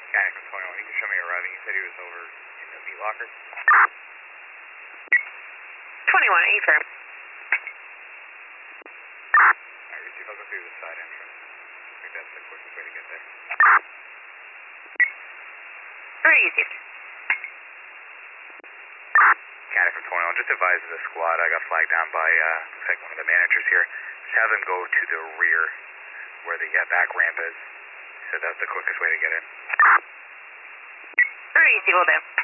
Guy from 21, you can show me arriving. You said he was over in the meat locker. 21, affirm. Alright, see if I'll go through the side entrance. I think that's the quickest way to get there. Very easy. Guy from 21, just advise the squad. I got flagged down by, looks like one of the managers here. Just have them go to the rear where the back ramp is. So that's the quickest way to get in. Very easy, will do.